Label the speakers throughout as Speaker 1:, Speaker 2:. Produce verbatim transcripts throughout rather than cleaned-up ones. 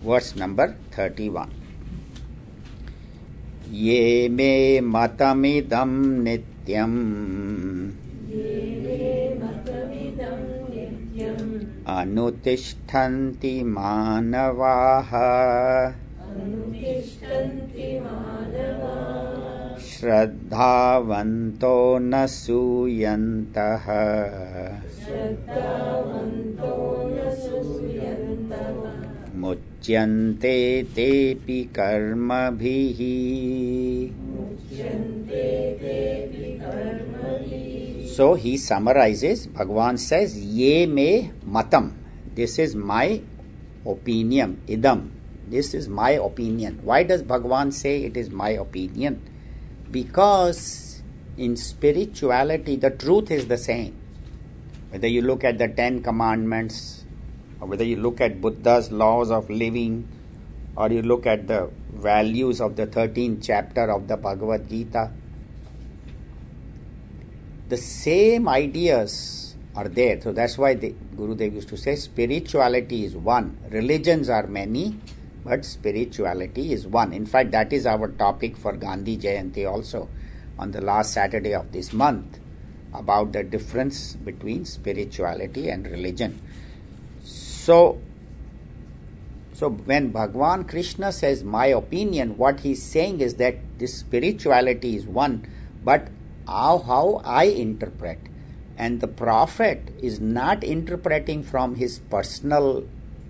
Speaker 1: verse number thirty-one. Ye me matamidam nityam anutishtanti manavaha Shraddhavanto nasuyantaha Muchyante tepi karmabhihi. So he summarizes, Bhagavan says, Ye me matam. This is my opinion. Idam. This is my opinion. Why does Bhagavan say it is my opinion? Because in spirituality, the truth is the same. Whether you look at the Ten Commandments, or whether you look at Buddha's laws of living, or you look at the values of the thirteenth chapter of the Bhagavad Gita, the same ideas are there. So that's why the Gurudev used to say spirituality is one. Religions are many, but spirituality is one. In fact, that is our topic for Gandhi Jayanti also on the last Saturday of this month, about the difference between spirituality and religion. So, so when Bhagavan Krishna says my opinion, what he is saying is that this spirituality is one, but how, how I interpret. And the prophet is not interpreting from his personal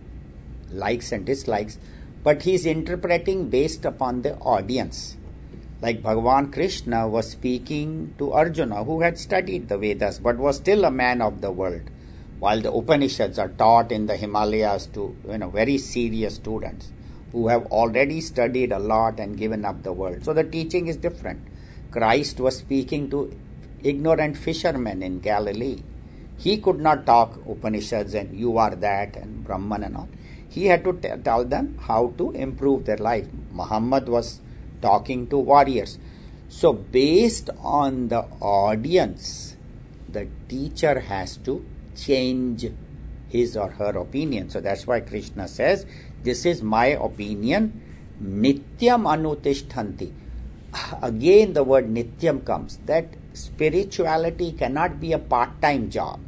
Speaker 1: likes and dislikes, but he is interpreting based upon the audience. Like Bhagavan Krishna was speaking to Arjuna, who had studied the Vedas, but was still a man of the world, while the Upanishads are taught in the Himalayas to, you know, very serious students who have already studied a lot and given up the world. So the teaching is different. Christ was speaking to ignorant fishermen in Galilee. He could not talk Upanishads and you are that and Brahman and all. He had to t- tell them how to improve their life. Muhammad was talking to warriors. So based on the audience, the teacher has to change his or her opinion. So that's why Krishna says, this is my opinion. Nityam anutishtanti. Again the word nityam comes, that spirituality cannot be a part-time job.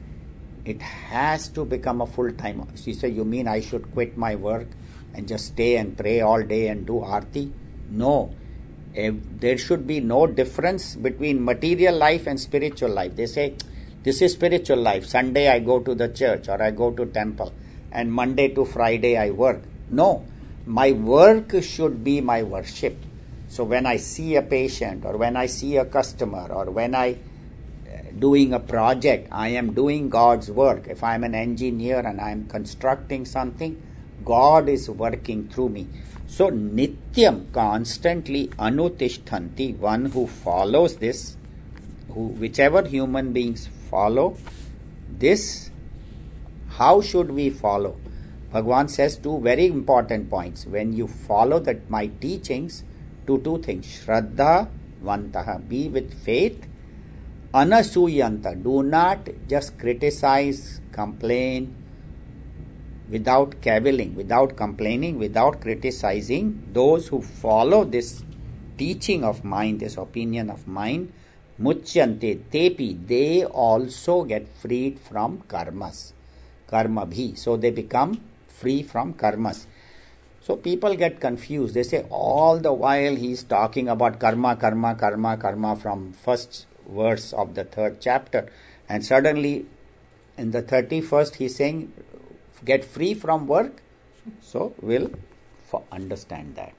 Speaker 1: It has to become a full-time. She said, you mean I should quit my work and just stay and pray all day and do arti? No. If there should be no difference between material life and spiritual life. They say, this is spiritual life. Sunday I go to the church or I go to temple, and Monday to Friday I work. No. My work should be my worship. So when I see a patient, or when I see a customer, or when I doing a project, I am doing God's work. If I am an engineer and I am constructing something, God is working through me. So nityam, constantly, anutishtanti, one who follows this, who whichever human beings follow this, how should we follow? Bhagavan says two very important points. When you follow that my teachings, to two things. Shraddha vantaha, be with faith. Anasuyanta, do not just criticize, complain, without cavilling, without complaining, without criticizing. Those who follow this teaching of mine, this opinion of mine, muchyante tepi, they also get freed from karmas, karma bhi. So they become free from karmas. So people get confused. They say all the while he is talking about karma, karma, karma, karma from first verse of the third chapter. And suddenly in the thirty-first he is saying get free from work. So we'll understand that.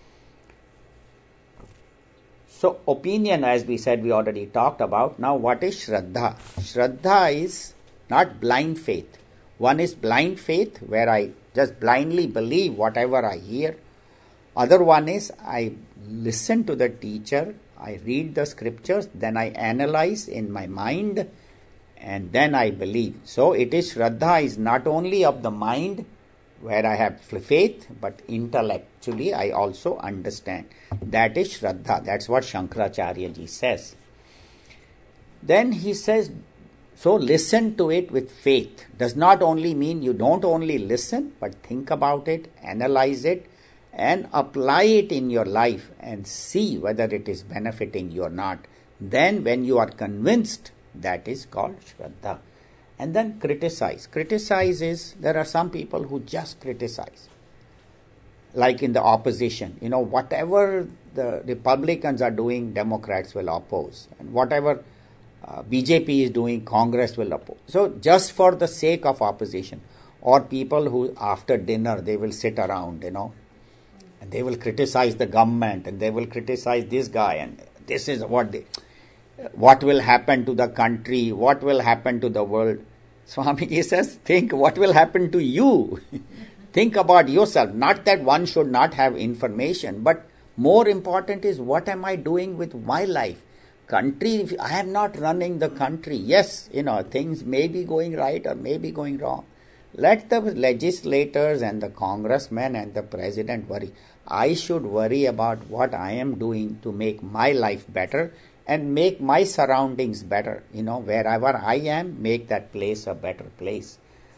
Speaker 1: So opinion, as we said, we already talked about. Now what is Shraddha? Shraddha is not blind faith. One is blind faith, where I just blindly believe whatever I hear. Other one is I listen to the teacher, I read the scriptures, then I analyze in my mind, and then I believe. So it is Shraddha is not only of the mind, where I have faith, but intellectually I also understand. That is Shraddha. That's what Shankaracharya ji says. Then he says, So listen to it with faith. Does not only mean you don't only listen, but think about it, analyze it, and apply it in your life and see whether it is benefiting you or not. Then when you are convinced, that is called Shraddha. And then criticize. Criticize is, there are some people who just criticize. Like in the opposition, you know, whatever the Republicans are doing, Democrats will oppose. And whatever uh, B J P is doing, Congress will oppose. So just for the sake of opposition. Or people who after dinner, they will sit around, you know, and they will criticize the government and they will criticize this guy and this is what they, what will happen to the country, what will happen to the world. Swami says, think what will happen to you. Think about yourself. Not that one should not have information, but more important is what am I doing with my life? Country, if I am not running the country. Yes, you know, things may be going right or may be going wrong. Let the legislators and the congressmen and the president worry. I should worry about what I am doing to make my life better and make my surroundings better. You know, wherever I am, make that place a better place.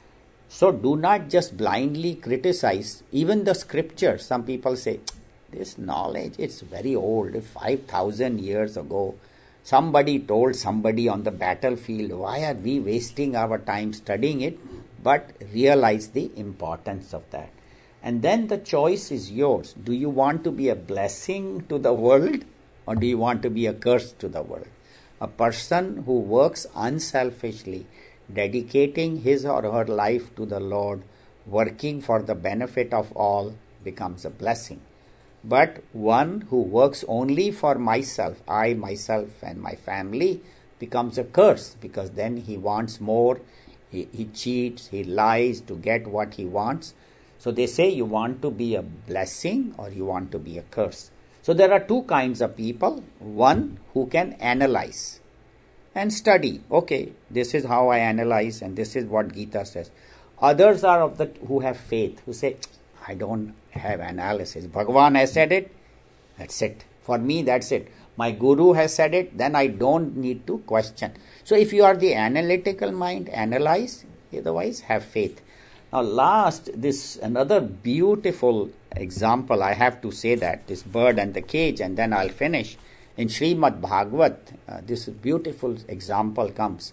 Speaker 1: So do not just blindly criticize. Even the scripture, some people say, this knowledge, it's very old, five thousand years ago. Somebody told somebody on the battlefield, why are we wasting our time studying it? But realize the importance of that. And then the choice is yours. Do you want to be a blessing to the world or do you want to be a curse to the world? A person who works unselfishly, dedicating his or her life to the Lord, working for the benefit of all, becomes a blessing. But one who works only for myself, I, myself and my family, becomes a curse because then he wants more, he, he cheats, he lies to get what he wants. So they say you want to be a blessing or you want to be a curse. So there are two kinds of people. One who can analyze and study. Okay, this is how I analyze and this is what Gita says. Others are of the who have faith, who say, I don't have analysis. Bhagavan has said it, that's it. For me, that's it. My guru has said it, then I don't need to question. So if you are the analytical mind, analyze, otherwise have faith. Now last, this another beautiful example, I have to say that, this bird and the cage, and then I'll finish. In Srimad Bhagavat, uh, this beautiful example comes.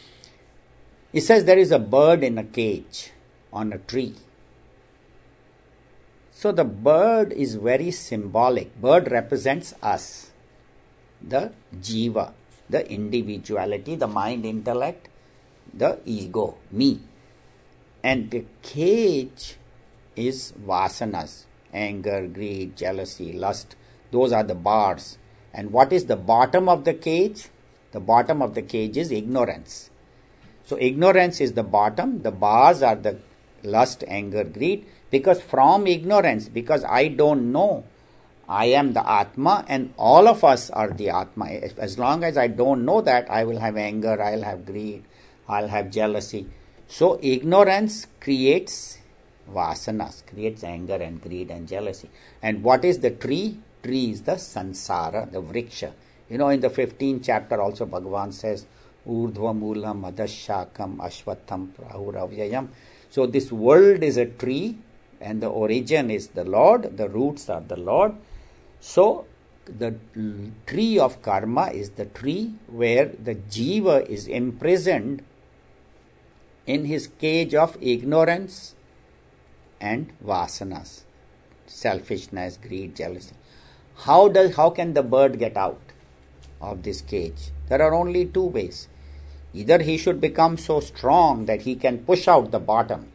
Speaker 1: It says there is a bird in a cage on a tree. So the bird is very symbolic. Bird represents us, the jiva, the individuality, the mind, intellect, the ego, me. And the cage is vasanas, anger, greed, jealousy, lust. Those are the bars. And what is the bottom of the cage? The bottom of the cage is ignorance. So ignorance is the bottom. The bars are the lust, anger, greed. Because from ignorance, because I don't know, I am the Atma and all of us are the Atma. As long as I don't know that, I will have anger, I'll have greed, I'll have jealousy. So ignorance creates vasanas, creates anger and greed and jealousy. And what is the tree? Tree is the sansara, the vriksha. You know, in the fifteenth chapter also Bhagavan says, Urdhva Moolam Adashakam Ashwatham Prahuravyayam. So this world is a tree and the origin is the Lord, the roots are the Lord. So the tree of karma is the tree where the jiva is imprisoned in his cage of ignorance and vasanas, selfishness, greed, jealousy. How does how can the bird get out of this cage? There are only two ways. Either he should become so strong that he can push out the bottom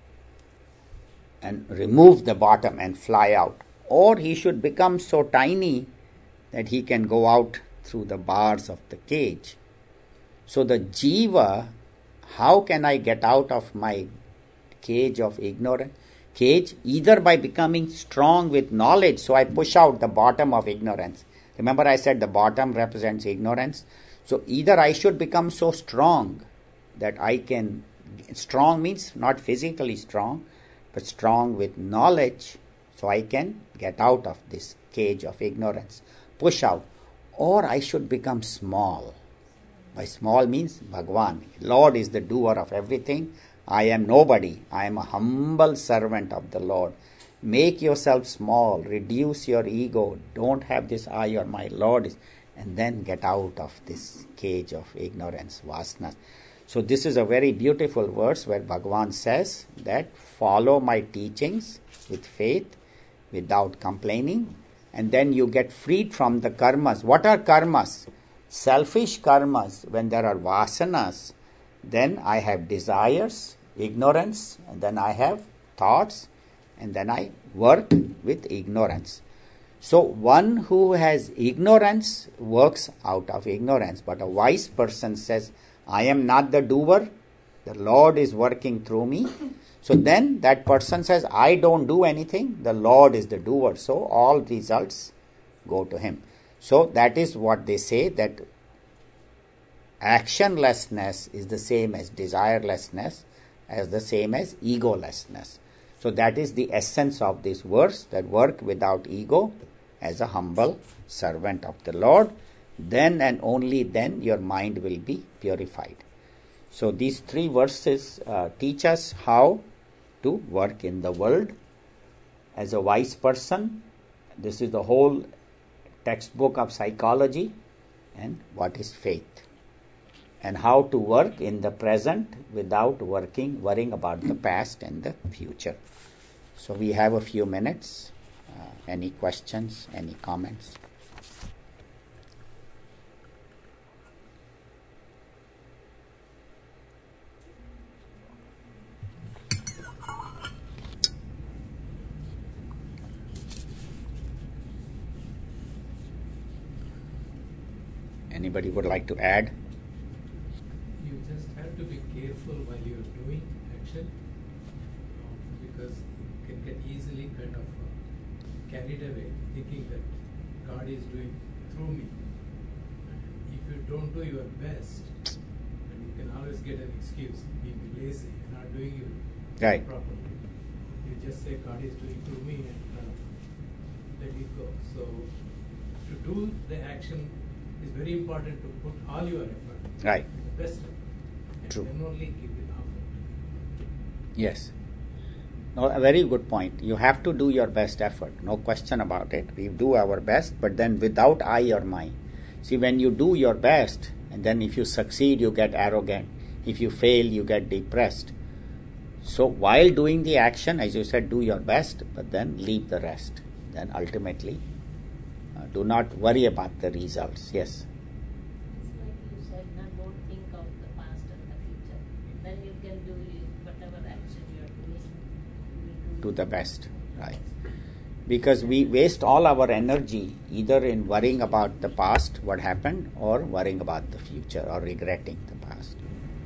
Speaker 1: and remove the bottom and fly out, or he should become so tiny that he can go out through the bars of the cage. So the jiva, how can I get out of my cage of ignorance? Cage, either by becoming strong with knowledge, so I push out the bottom of ignorance. Remember I said the bottom represents ignorance. So either I should become so strong that I can, strong means not physically strong, but strong with knowledge, so I can get out of this cage of ignorance, push out, or I should become small. By small means Bhagwan. Lord is the doer of everything. I am nobody. I am a humble servant of the Lord. Make yourself small. Reduce your ego. Don't have this I or my. Lord is, and then get out of this cage of ignorance, vasana. So this is a very beautiful verse where Bhagwan says that follow my teachings with faith, without complaining, and then you get freed from the karmas. What are karmas? Selfish karmas. When there are vasanas, then I have desires, ignorance, and then I have thoughts, and then I work with ignorance. So one who has ignorance works out of ignorance, but a wise person says, I am not the doer, the Lord is working through me. So then that person says, I don't do anything, the Lord is the doer. So all results go to him. So that is what they say, that actionlessness is the same as desirelessness, as the same as egolessness. So that is the essence of this verse, that work without ego as a humble servant of the Lord. Then and only then your mind will be purified. So these three verses uh, teach us how to work in the world as a wise person. This is the whole textbook of psychology, and what is faith, and how to work in the present without working, worrying about the past and the future. So we have a few minutes. Uh, any questions, any comments? Anybody would like to add?
Speaker 2: You just have to be careful while you're doing action, um, because you can get easily kind of uh, carried away thinking that God is doing through me. And if you don't do your best, then you can always get an excuse, being lazy and not doing it
Speaker 1: Right.
Speaker 2: properly. You just say God is doing through me and kind of let it go. So to do the action is very important to put all your effort,
Speaker 1: Right.
Speaker 2: the best effort, and
Speaker 1: True.
Speaker 2: then only give it effort.
Speaker 1: Yes. No, a very good point. You have to do your best effort, no question about it. We do our best, but then without I or my. See, when you do your best, and then if you succeed, you get arrogant. If you fail, you get depressed. So while doing the action, as you said, do your best, but then leave the rest. Then ultimately, uh, do not worry about the results. Yes.
Speaker 3: It's like you said, now don't think of the past and the future. Then you can do you- whatever action you are doing. You will
Speaker 1: Do the best, right? Because we waste all our energy either in worrying about the past, what happened, or worrying about the future, or regretting the past.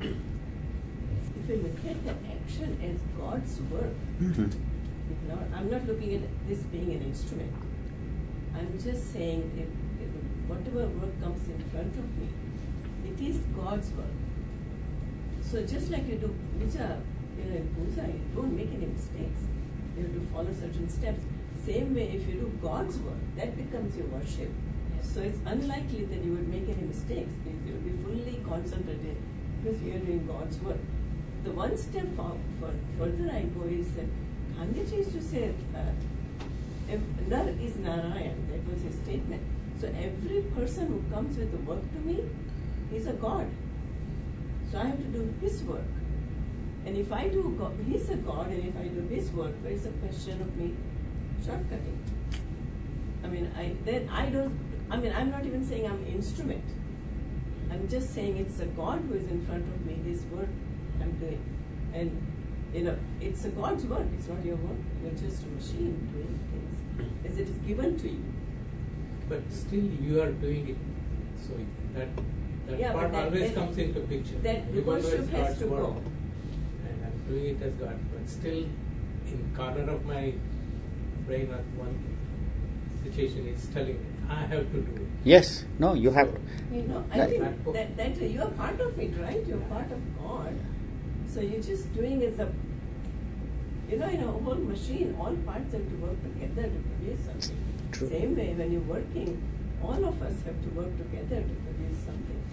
Speaker 4: If you look at the action as God's work,
Speaker 1: Mm-hmm.
Speaker 4: if not, I'm not looking at this being an instrument. I'm just saying if, if whatever work comes in front of me, it is God's work. So just like you do puja, you know, in puja, you don't make any mistakes. You have to follow certain steps. Same way, if you do God's work, that becomes your worship.
Speaker 3: Yes.
Speaker 4: So it's unlikely that you would make any mistakes. You will be fully concentrated because you are doing God's work. The one step for, for further I go is that Gandhiji used to say, uh, if Nar is Narayan, that was his statement. So every person who comes with the work to me is a God. So I have to do his work. And if I do, God, he's a God, and if I do his work, there is a question of me shortcutting. I mean, I then I don't. I mean, I'm not even saying I'm an instrument. I'm just saying it's a God who is in front of me. His work I'm doing, and you know, it's a God's work. It's not your work. You're just a machine doing things as it is given to you.
Speaker 2: But still you are doing it. So that that
Speaker 4: Yeah, but
Speaker 2: part
Speaker 4: that-
Speaker 2: always
Speaker 4: that-
Speaker 2: comes into picture.
Speaker 4: that
Speaker 2: Even though
Speaker 4: worship
Speaker 2: it's
Speaker 4: has
Speaker 2: God's
Speaker 4: to
Speaker 2: work,
Speaker 4: go.
Speaker 2: and I'm doing it as God, but still in corner of my brain at one situation is telling me I have to do it.
Speaker 1: Yes. No, you have to.
Speaker 4: You know, I
Speaker 1: Right.
Speaker 4: think that, that you are part of it, right? You're part of God. So you're just doing as a, you know, in a whole machine, all parts have to work together to produce something.
Speaker 1: True.
Speaker 4: Same way, when you're working, all of us have to work together to produce something.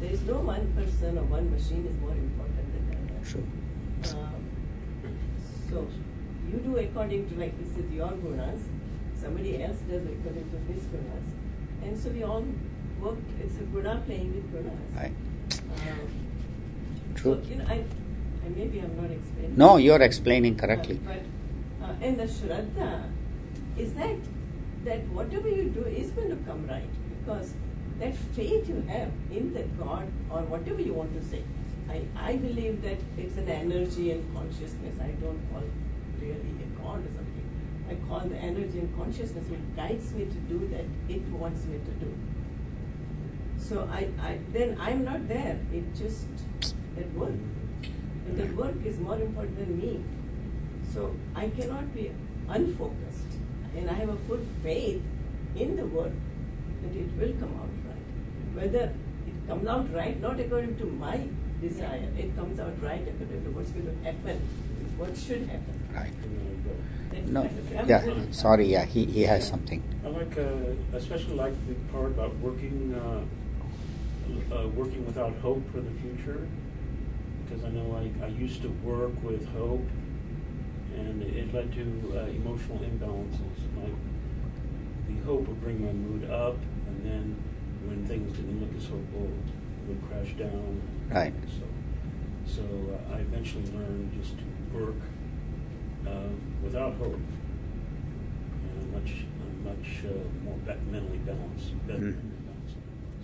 Speaker 4: there is no one person or one machine is more important than the other.
Speaker 1: Sure.
Speaker 4: Um, so you do according to, like this is your gunas, somebody else does according to his gunas, and so we all work. It's a guna playing with gunas.
Speaker 1: Right.
Speaker 4: Um,
Speaker 1: True.
Speaker 4: So, you know, I, I maybe I'm not explaining.
Speaker 1: No, you're explaining correctly.
Speaker 4: But, but uh, and the Shraddha is that that whatever you do is going to come right, because that faith you have in the God or whatever you want to say. I, I believe that it's an energy and consciousness. I don't call really a God or something. I call the energy and consciousness which guides me to do that it wants me to do. So I, I then I'm not there. It just that work. And that work is more important than me. So I cannot be unfocused. And I have a full faith in the work that it will come out right. Whether it comes out right, not according to my desire, it comes out right according to what's going to happen, what should happen.
Speaker 1: Right.
Speaker 4: That's
Speaker 1: No.
Speaker 4: kind of-
Speaker 1: Yeah. Sorry. Yeah. He he has something.
Speaker 5: I like, uh, especially like the part about working, uh, uh, working without hope for the future, because I know I, I used to work with hope, and it led to uh, emotional imbalances. Like the hope would bring my mood up, and then when things didn't look as hopeful, it would crash down.
Speaker 1: Right.
Speaker 5: So, so uh, I eventually learned just to work uh, without hope. And I'm much, I'm much uh, more be- mentally balanced, better
Speaker 1: Mhm.
Speaker 5: mentally balanced.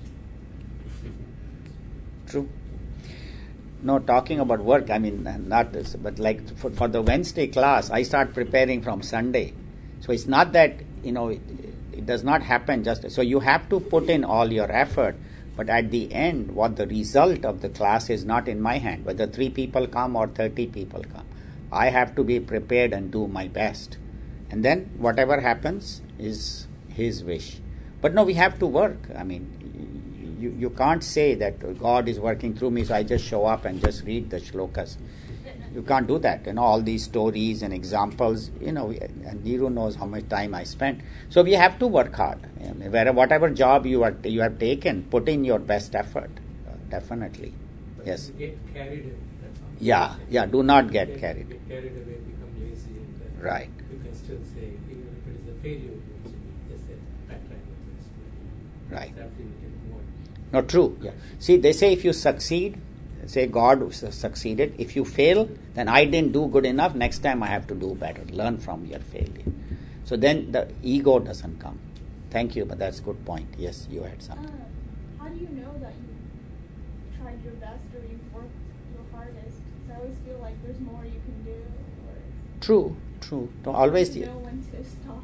Speaker 1: True. No, talking about work, I mean, not this, but like for, for the Wednesday class, I start preparing from Sunday. So it's not that, you know, it, it does not happen just, so you have to put in all your effort, but at the end, what the result of the class is not in my hand, whether three people come or thirty people come. I have to be prepared and do my best. And then whatever happens is his wish. But no, we have to work. I mean, You, you can't say that God is working through me, so I just show up and just read the shlokas. You can't do that. You know, all these stories and examples, you know, and Niru knows how much time I spent. So we have to work hard. I mean, where, whatever job you are you have taken, put in your best effort. Uh, definitely.
Speaker 2: But
Speaker 1: Yes.
Speaker 2: you get carried away. That's all.
Speaker 1: Yeah, yeah, do not get carried.
Speaker 2: Get carried away, become lazy, and then
Speaker 1: Right.
Speaker 2: you can still say, even if it is a failure, you can just say, backtrack with this.
Speaker 1: Right.
Speaker 2: After you can move on.
Speaker 1: No, true. Yeah. See, they say if you succeed, say God su- succeeded. If you fail, then I didn't do good enough. Next time I have to do better. Learn from your failure. So then the ego doesn't come. Thank you, but that's a good point. Yes, you had something.
Speaker 6: Uh, how do you know that you tried your best or you've worked your hardest? Because I always feel like there's more you can do. Or
Speaker 1: True, true. Don't always.
Speaker 6: you know when to stop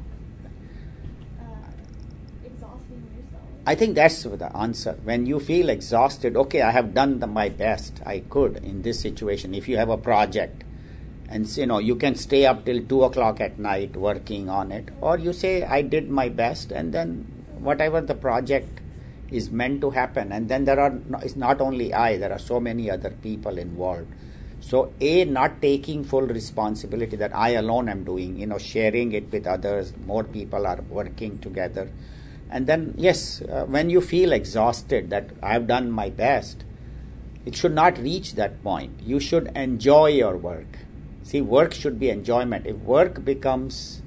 Speaker 6: uh, exhausting yourself.
Speaker 1: I think that's the answer. When you feel exhausted, okay, I have done the, my best I could in this situation. If you have a project, and you know you can stay up till two o'clock at night working on it, or you say I did my best, and then whatever the project is meant to happen, and then there are no, it's not only I, there are so many other people involved. So a not taking full responsibility that I alone am doing, you know, sharing it with others, more people are working together. And then, yes, uh, when you feel exhausted that I've done my best, it should not reach that point. You should enjoy your work. See, work should be enjoyment. If work becomes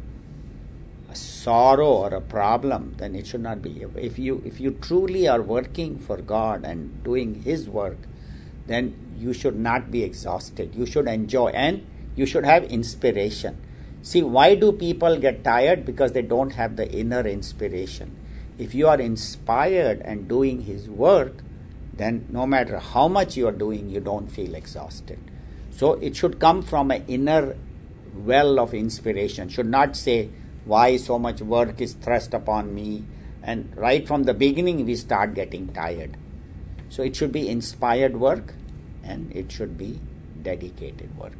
Speaker 1: a sorrow or a problem, then it should not be. If, if you if you truly are working for God and doing His work, then you should not be exhausted. You should enjoy, and you should have inspiration. See, why do people get tired? Because they don't have the inner inspiration. If you are inspired and doing His work, then no matter how much you are doing, you don't feel exhausted. So it should come from an inner well of inspiration. Should not say, why so much work is thrust upon me? And right from the beginning, we start getting tired. So it should be inspired work, and it should be dedicated work.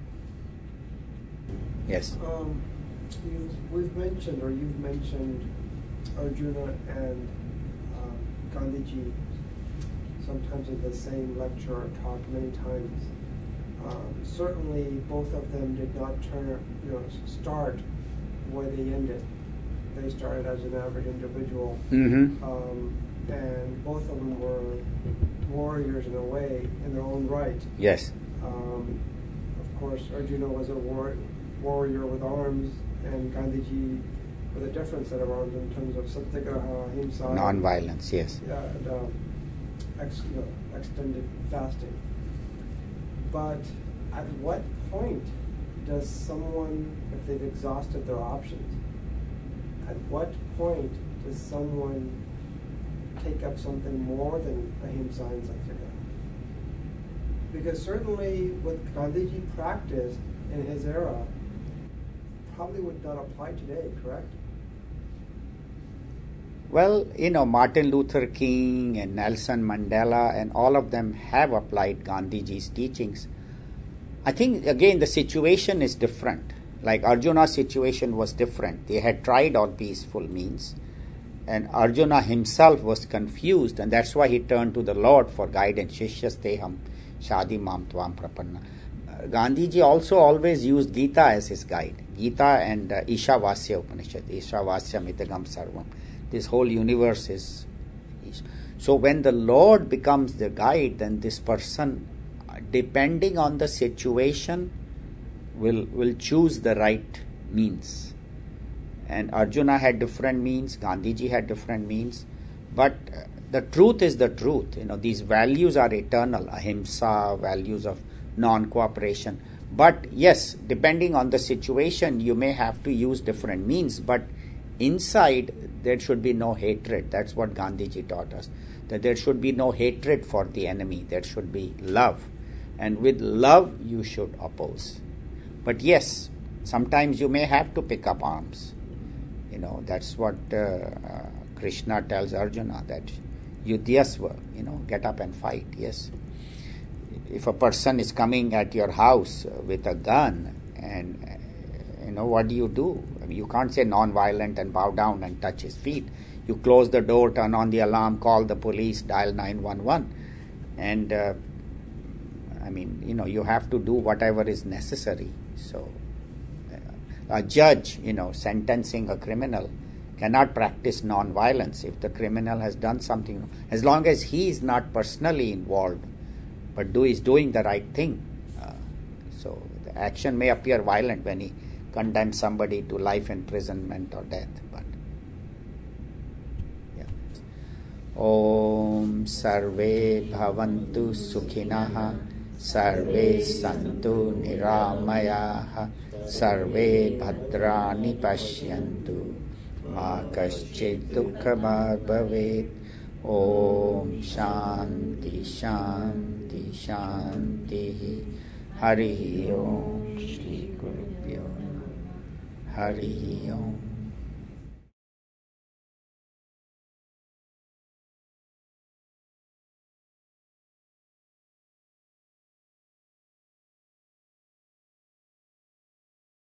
Speaker 1: Yes.
Speaker 7: Um, you, we've mentioned, or you've mentioned, Arjuna and um, Gandhiji sometimes in the same lecture or talk many times. Um, certainly, both of them did not turn, you know, start where they ended. They started as an average individual.
Speaker 1: Mm-hmm.
Speaker 7: Um, and both of them were warriors in a way, in their own right.
Speaker 1: Yes.
Speaker 7: Um, of course, Arjuna was a war, warrior with arms, and Gandhiji with a different set of arms in terms of satyagraha, ahimsa,
Speaker 1: Non-violence, yes.
Speaker 7: yeah, and um, ex, you know, extended fasting. But at what point does someone, if they've exhausted their options, at what point does someone take up something more than ahimsa and satyagraha? Because certainly what Gandhiji practiced in his era probably would not apply today, correct?
Speaker 1: Well, you know, Martin Luther King and Nelson Mandela and all of them have applied Gandhiji's teachings. I think, again, the situation is different. Like Arjuna's situation was different. They had tried all peaceful means. And Arjuna himself was confused, and that's why he turned to the Lord for guidance. Shishyasteham shadi mam tvam prapanna. Uh, Gandhiji also always used Gita as his guide. Gita and uh, Ishavasya Upanishad. Ishavasya mitagam sarvam. This whole universe is, is. So when the Lord becomes the guide, then this person, depending on the situation, will will choose the right means. And Arjuna had different means, Gandhiji had different means, but uh, the truth is the truth. You know, these values are eternal, ahimsa, values of non-cooperation. But yes, depending on the situation, you may have to use different means, but inside there should be no hatred. That's what Gandhiji taught us, that there should be no hatred for the enemy, there should be love. And with love, you should oppose. But yes, sometimes you may have to pick up arms. You know, that's what uh, uh, Krishna tells Arjuna, that yudhyasva, you know, get up and fight, yes. If a person is coming at your house with a gun, and, uh, you know, what do you do? I mean, you can't say non-violent and bow down and touch his feet. You close the door, turn on the alarm, call the police, dial nine one one. And, uh, I mean, you know, you have to do whatever is necessary. So, a judge, you know, sentencing a criminal cannot practice non-violence if the criminal has done something, as long as he is not personally involved, but do is doing the right thing. Uh, so the action may appear violent when he condemns somebody to life imprisonment or death. But yeah. Om Sarve Bhavantu Sukhinah Sarve Santu Niramayaha Sarve Bhadrani Pashyantu Ma Kaschid Dukhamad Bhavet. Om Shanti Shanti Shanti. Hari Om Shri Gurubhyo Namaha. Hari Om.